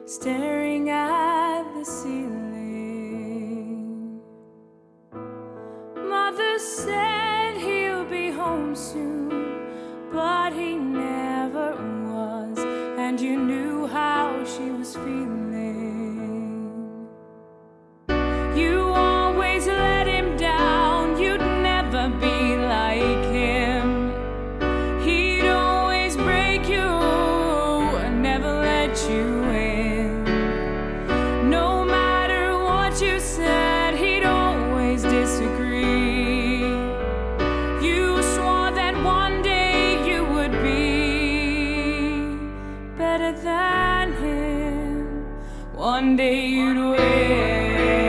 staring at the ceiling. Mother said he'll be home soon, but he never was, and you knew how she was feeling. You always let him down, you'd never be like him. He'd always break you and never let you in. No matter what you said, he'd always disagree. You swore that one day you would be better than him. One day you'd win.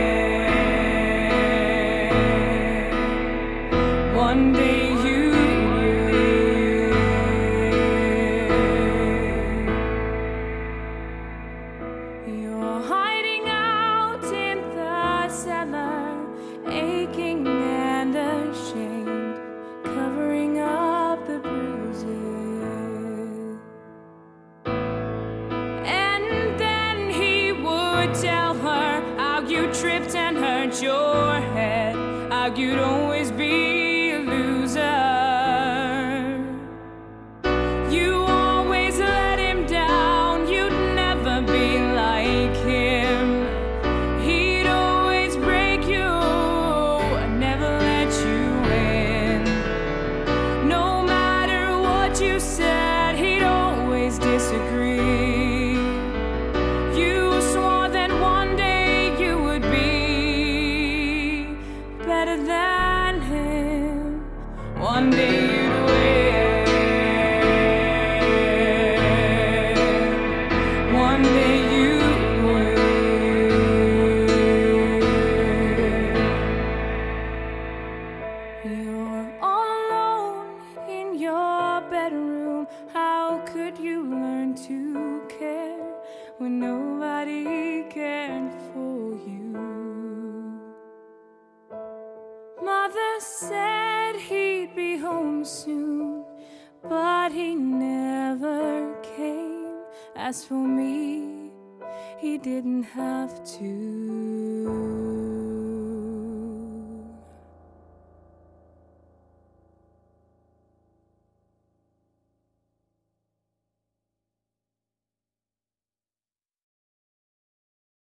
One day you will. You're hiding out in the cellar, aching and ashamed, covering up the bruises. And then he would tell her how you tripped and hurt your head, how you'd always be a loser. You always let him down, you'd never be like him. He'd always break you and never let you in. No matter what you said, he'd always disagree. You swore that one day you would be better than him. One day you'd win. One day you will. You're all alone in your bedroom. How could you learn to care when nobody cared for you? Mother said he'd be home soon, but he never came. As for me, he didn't have to.